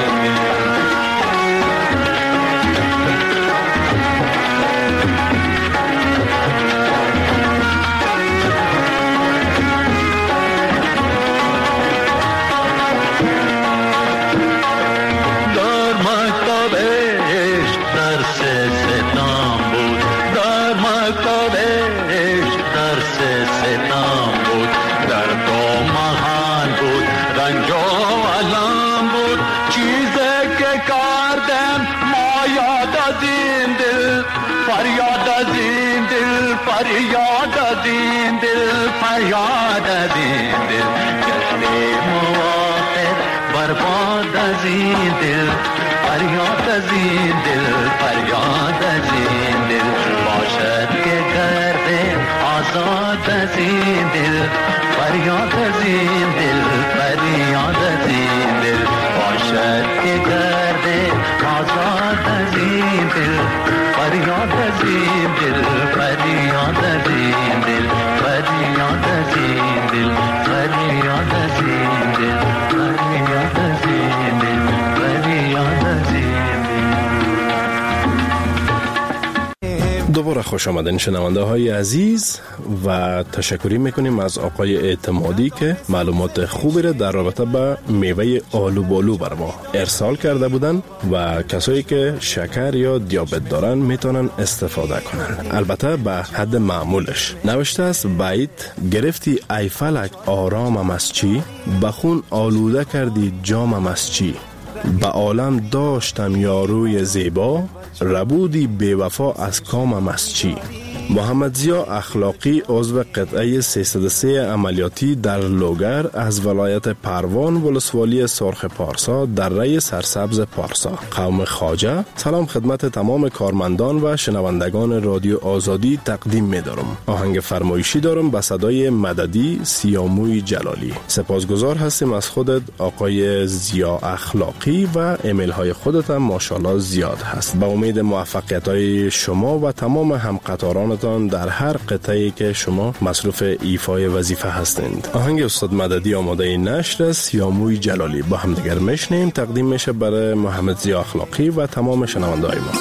فریاد از این دل فریاد از این دل گشته مواخر برباد از این دل فریاد از این دل فریاد از این دل باشد که کرده آزاد از این دل فریاد از این دل فریاد از این دل باشد که کرده آزاد از این دل فریاد از این دل فریاد از این دل فریاد از این دل فریاد از این دل فریاد از این دل فریاد از این دل. دوباره خوش آمدین شنونده های عزیز و تشکری میکنیم از آقای اعتمادی که معلومات خوبی را در رابطه با میوه آلو بالو بر ما ارسال کرده بودن و کسایی که شکر یا دیابت دارن میتونن استفاده کنن، البته به حد معمولش. نوشته است بیت گرفتی ای فلک آرامم از چی، بخون آلوده کردی جامم از چی، به عالم داشتم یاروی زیبا، ربودی بی وفا از کامم از چی. محمد ضیا اخلاقی عضو قطعه سیصد و سه عملیاتی در لوگر از ولایت پروان ولسوالی سرخ پارسا در ری سرسبز پارسا قوم خواجه. سلام خدمت تمام کارمندان و شنوندگان رادیو آزادی تقدیم می دارم. آهنگ فرمایشی دارم به صدای مددی سیاموی جلالی. سپاسگزار هستیم از خودت آقای ضیا اخلاقی و ایمیل های خودت هم ماشاءالله زیاد هست. به امید موفقیت های شما و تمام همقطاران در هر قطعی که شما مصروف ایفای وظیفه هستند. آهنگ استاد مددی آماده نشر سیاموی جلالی با هم دیگر میشنیم. تقدیم میشه برای محمد ضیا اخلاقی و تمام شنونده‌های ما.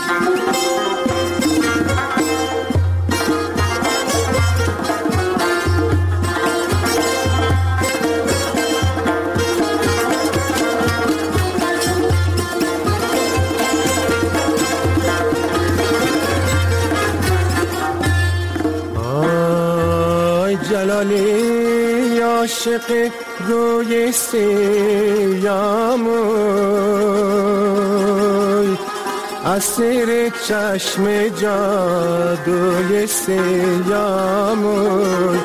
جلالی عاشق روی سیاموی، اسیر چشم جادوی سیاموی،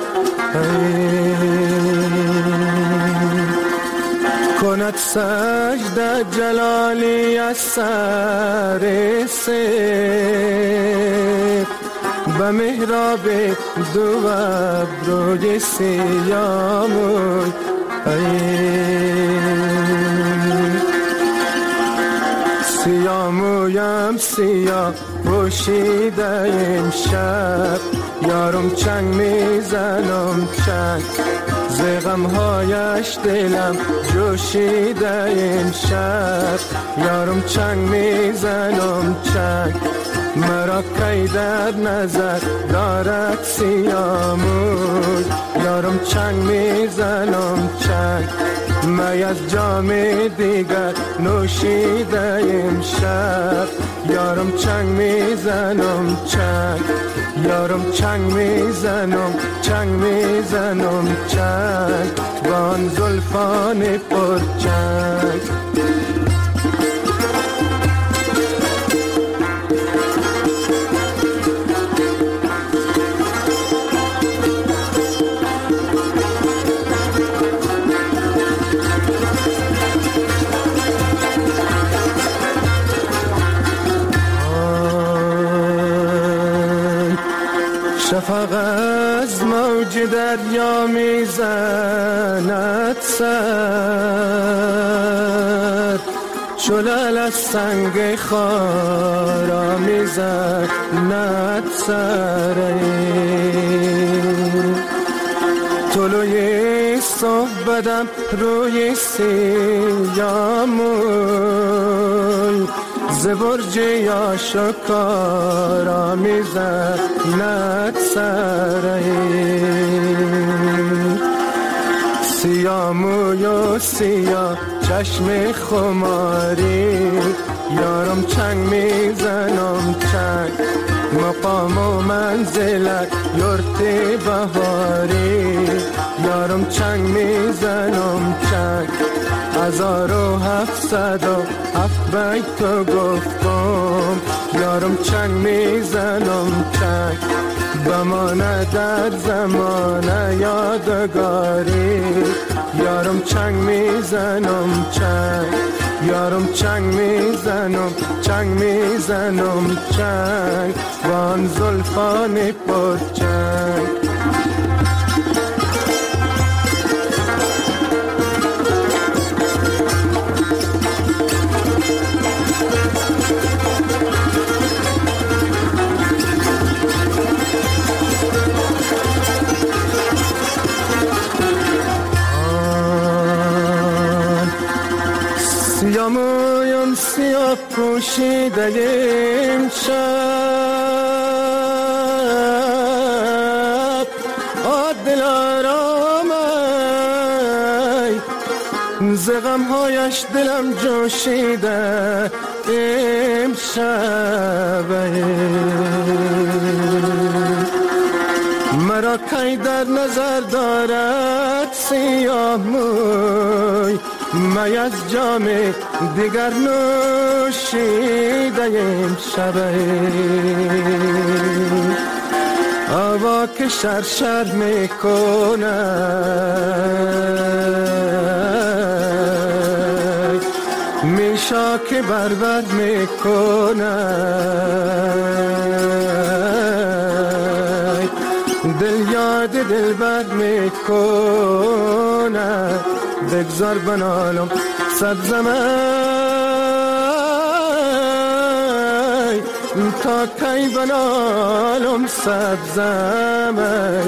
کند سجده جلالی از سر سر، به محراب دو ابروی سیاموی، سیامویم سیاه پوشیده امشب، یارم چنگ میزنم چنگ، ز غمهایش دلم جوشیده امشب، یارم چنگ میزنم چنگ، مرا کی در نظر دارد سیاموی، یارم چنگ میزنم چنگ، می از جام دیگر نوشیده امشب، یارم چنگ میزنم چنگ، یارم چنگ میزنم چنگ میزنم چنگ، با آن زلف زلفان پرچنگ. شفق از موج دریا میزند سر، شلال از سنگ خارا میزند سر. طلوع صبح بدم روی سیامون، زبرج یا شکارا میزند سر. سیاه موی و سیاه چشم خماری، یارم چنگ میزنم چنگ، مقام و منزلت یورت بهاری، یارم چنگ میزنم چنگ. هزار و هفتصد و هفت بیت تو گفتم، یارم چنگ میزنم چنگ. بمانه در زمان یادگاری، یارم چنگ میزنم چنگ، یارم چنگ میزنم چنگ میزنم چنگ، وان زلفان پرچنگ. سیاه مویم سیاه پوشیده امشب، دل آرامه ز غمهایش دلم جوشیده امشب. مرا کی در نظر دارد سیاه موی، می از جام دیگر نوشیده امشب. هوا که شرشر میکنه میشا که بربر میکنه، دل یاد دل بر میکنه. بگذار بنالم سبزمه تا کی بنالم سبزمه.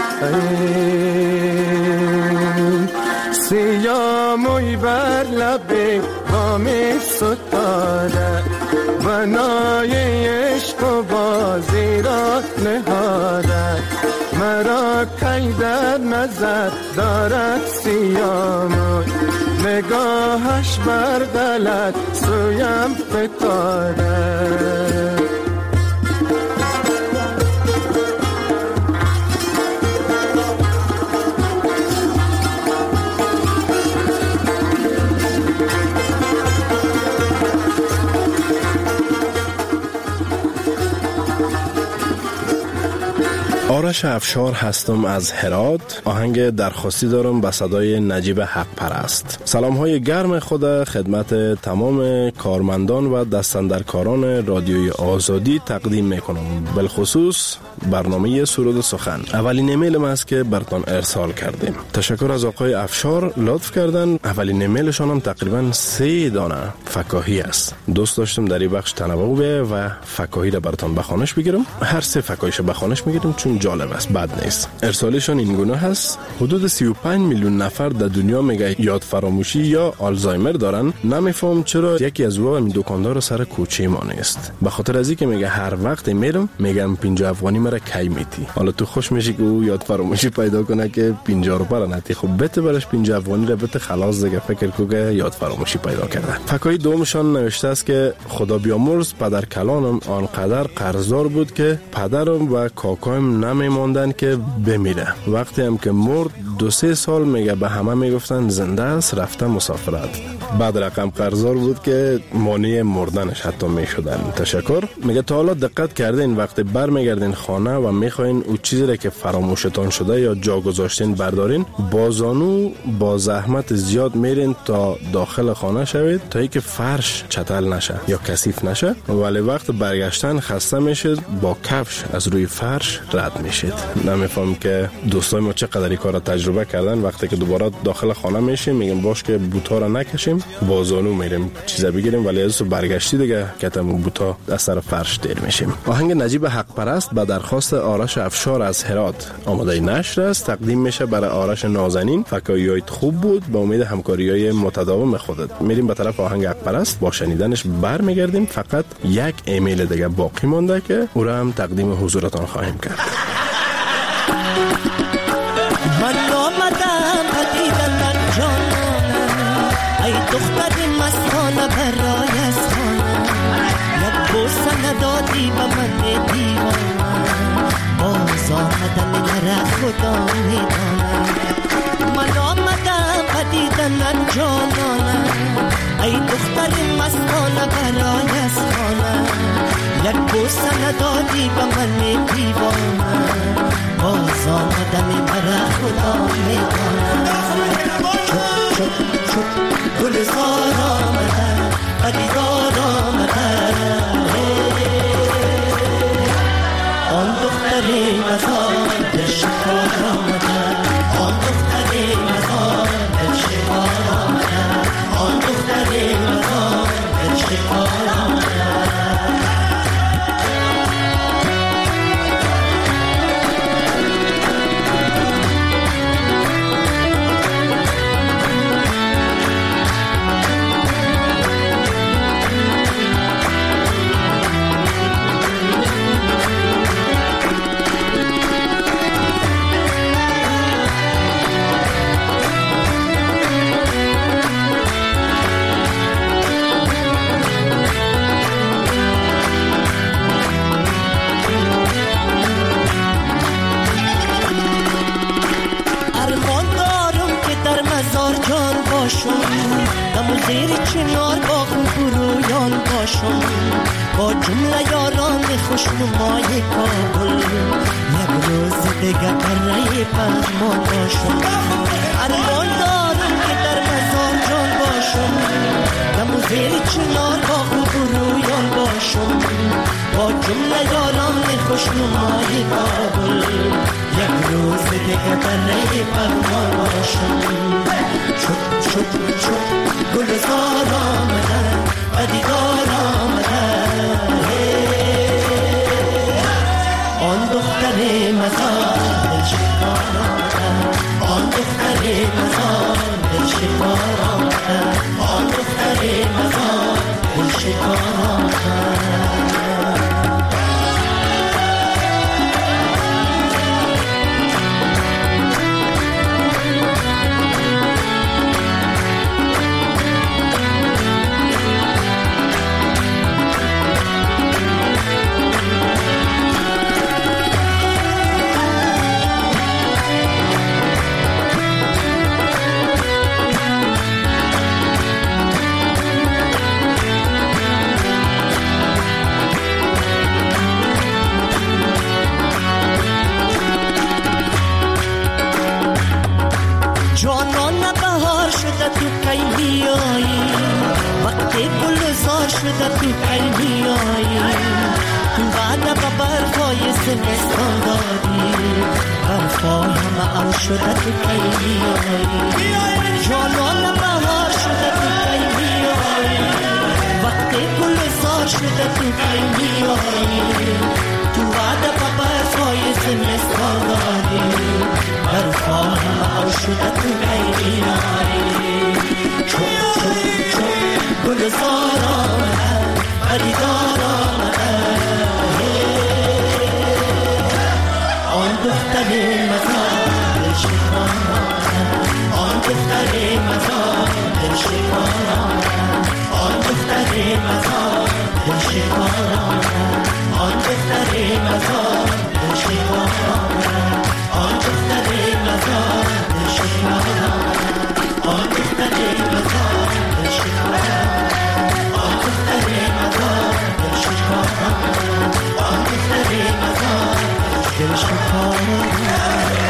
سیاه موی بر لب بامی ستاده، بنای عشق و بازی را نهاده. مرا کی در نظر دارد سیاه موی، نگاهش بر غلط سویم فتاده. آرش افشار هستم از هرات. آهنگ درخواستی دارم به صدای نجیب حق پرست. سلام های گرم خود خدمت تمام کارمندان و دستاندرکاران رادیوی آزادی تقدیم میکنم، بالخصوص برنامه سرود سخن. اولین ایمیل ما است که براتون ارسال کردیم. تشکر از آقای افشار، لطف کردن. اولین ایمیلشان هم تقریبا سه دانه فکاهی است. دوست داشتم در این بخش تنوع به و فکاهی را براتون بخوانش بگیرم. هر سه فکاهیش بخوانش میگیرم چون جالب است، بد نیست. ارسالشان این گونه هست: حدود سی و پنج میلیون نفر در دنیا میگه یاد فراموشی یا آلزایمر دارن. نمیفهم چرا یکی از اونها همین دکاندار سر کوچه ما نیست. به خاطر از اینکه میگه هر وقت میرم میگم پنجاه افغانی میره کی میتی. حالا تو خوش میشی که او یاد فراموشی پیدا کنه که پنجاه روپیه را نتی، خب بته برش پنجاه افغانی را بته خلاص دیگه فکر کو که یاد فراموشی پیدا کرده. فکای دومشان نوشته است که خدا بیامرز پدر کلانم آنقدر قرضدار بود که پدرم و کاکایم نمیماندن که بمیره. وقتی هم که مرد دو سه سال میگه به همه میگفتن زنده است رفته مسافرت. بعد رقم قرضدار بود که مانع مردنش حتی میشدن. تشکر. میگه تا حالا دقت کردین وقتی برمیگردین خانه و میخواین او چیزی را که فراموشتان شده یا جا گذاشتین بردارین، با زانو با زحمت زیاد میرین تا داخل خانه شوید تا اینکه فرش چتل نشه یا کثیف نشه، ولی وقت برگشتن خسته میشید با کفش از روی فرش رد میشید. نمیفهم که دوستای ما چقدر این کارا تجربه کردن. وقتی که دوباره داخل خانه میشیم میگیم باش که بوتا را نکشیم، با زانو میریم چیزا بگیریم، ولی از برگشتی دیگه کتم بوتا از سر فرش دیر میشیم. آهنگ نجیب حق پرست به درخواست آرش افشار از هرات آماده نشر است، تقدیم میشه برای آرش نازنین. فکاییت خوب بود، با امید همکاری‌های متداوم خودت. میریم به طرف آهنگ حق پرست، با شنیدنش برمیگردیم. فقط یک ایمیل دیگه باقی مونده که او را هم تقدیم حضورتان خواهیم کرد. من آمدم پدیدن جانم، ای دختر مستانه برای از خانم، یک بوسه ندادی به من دیوانه، باز آمدن نره خدا میدانم. من آمدم پدیدن جانم، ای دختر مستانه برای از خانم، یک بوسه ندادی به من دیوانه، باز آمدن نره خدا میدانم. چک چک چک گلزار آمدن، پدیدار آمدن، آن دختری مزار به شکار آمدن، آن دختری مزار به شکار آمدن، آن دختری مزار به شکار آمدن. زیر چنار با خوب رویان باشم، با جمله یاران خوشنمای کابل، یک روز دیگه برای پرمان باشم. ارمان دارم که در مزار جان باشم، دم زیر چنار با خوب رویان باشم، با جمله یاران خوشنمای کابل، یک روز دیگه برای پرمان باشم. چک چک چک گلزار آمدن، پدیدار آمدن، آن دختر مزار دل شکار آمدن، آن دختر مزار دل شکار آمدن، آن دختر مزار دل شکار آمدن. شده تو قلبی آیی، تو بعد با برفای زمستان دادی، برفای همه او شده تو قلبی آیی، جانان بهار شده تو قلبی آیی، وقتی گل زار شده تو قلبی آیی، تو بعد با برفای زمستان دادی، برفای همه او شده تو قلبی آیی. چوب چوب چوب گل زار آمدن، خریدار آمدن، مزار دل شکار آمد، آن دختر مزار دل شکار آمد، آن دختر مزار دل شکار آمد، آن دختر مزار دل شکار آمد، آن دختر مزار دل شکار آمد، آن دختر مزار دل شکار آمد، آن دختر مزار دل شکار آمد.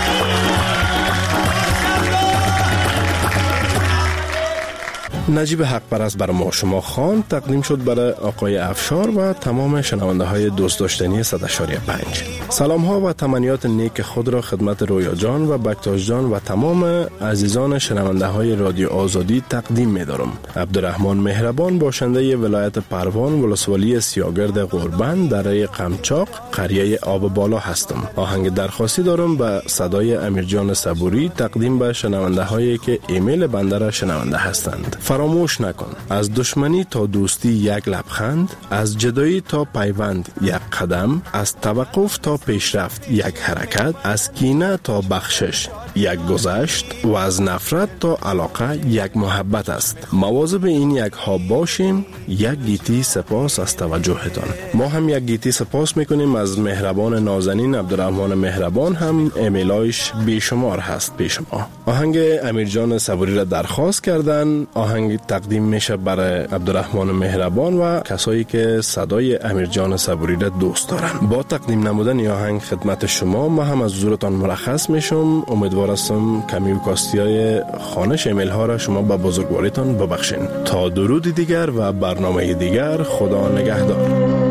نجیب حق پرست بر ما شما خان تقدیم شد برای آقای افشار و تمام شنونده های دوست داشتنی صد اشاریه پنج. سلام ها و تمنیات نیک خود را خدمت رویا جان و بکتاش جان و تمام عزیزان شنونده های رادیو آزادی تقدیم می دارم. عبدالرحمن مهربان، باشنده ولایت پروان ولسوالی سیاگرد غربند دره قمچاق قریه آب بالا هستم. آهنگ درخواستی دارم به صدای امیرجان صبوری تقدیم به شنونده هایی که ایمیل بنده را شنونده هستند. فراموش نکن، از دشمنی تا دوستی یک لبخند، از جدایی تا پیوند یک قدم، از توقف تا پیشرفت یک حرکت، از کینه تا بخشش یک گذشت و از نفرت تا علاقه یک محبت است. مواظب این یک ها باشیم. یک گیتی سپاس از توجهتان. ما هم یک گیتی سپاس میکنیم از مهربان نازنین عبدالرحمن مهربان، هم ایمیلایش بیشمار هست پیش ما. آهنگ امیرجان صبوری را درخواست کردن. آهنگ تقدیم میشه برای عبدالرحمن مهربان و کسایی که صدای امیرجان صبوری را دوست دارن. با تقدیم نمودن این آهنگ خدمت شما ما هم از حضورتان مرخص میشم. امیدوارم کمی و کاستیای خانش ایمیل ها را شما به بزرگواریتان ببخشین. تا درود دیگر و برنامه دیگر، خدا نگهدار.